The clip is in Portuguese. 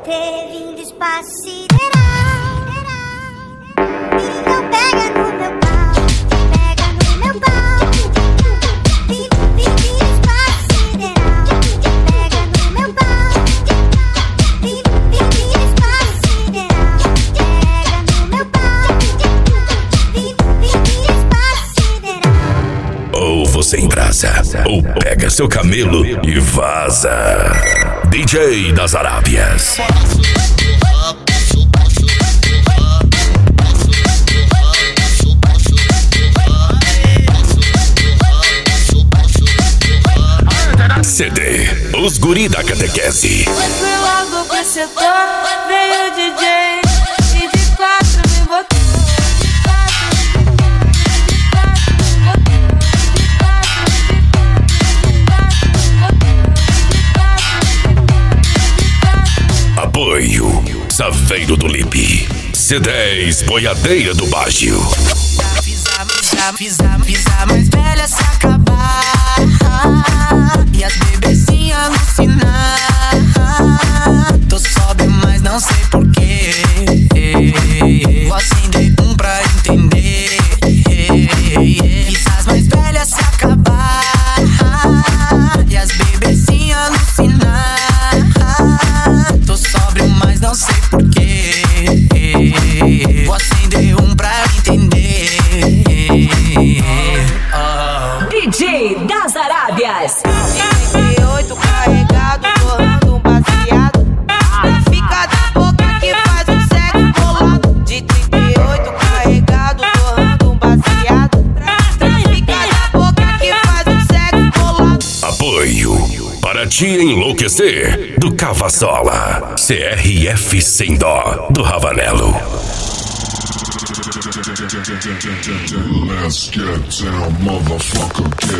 ter vindo espaço sideral. Então pega no meu pau, pega no meu pau. Vive espaço sideral. Pega no meu pau. Vive espaço sideral. Pega no meu pau. Vive espaço sideral. Ou você embrasa, ou pega seu camelo e vaza. DJ das Arábias. CD, os guri da catequese. Foi logo pro setor, veio o DJ e de quatro me botou. Apoio Saveiro do Lipe, C10 Boiadeira do Baixo. Fiz a mais velha se acabar e as bebezinhas alucinar. Tô sóbrio, mas não sei porquê. Vou acender um pra entender. Fiz as mais velhas se acabar e as bebezinhas alucinar. Tô sóbrio, mas não sei porquê. Vou acender um pra entender. DJ das Arábias. 38 carregado, torrando um baseado. Fica de boca que faz um sexo bolado. De 38 carregado, torrando um baseado. Fica de boca que faz um sexo bolado. Apoio para te enlouquecer do Cavassola, CRF Sem Dó do Ravanello. Let's get down, motherfucker, get